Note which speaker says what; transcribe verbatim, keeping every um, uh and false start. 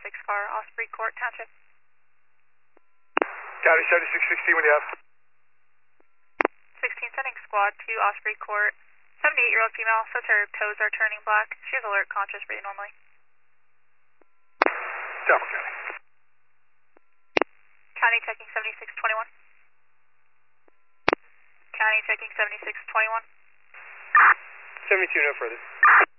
Speaker 1: seventy-six car, Osprey Court Township.
Speaker 2: County seventy-six sixteen, what do you have?
Speaker 1: sixteen sending squad to Osprey Court. seventy-eight-year-old female says her toes are turning black. She has alert conscious breathing normally.
Speaker 2: Delaware County.
Speaker 1: County checking seventy-six twenty-one. County checking seventy-six twenty-one.
Speaker 2: seventy-two, no further.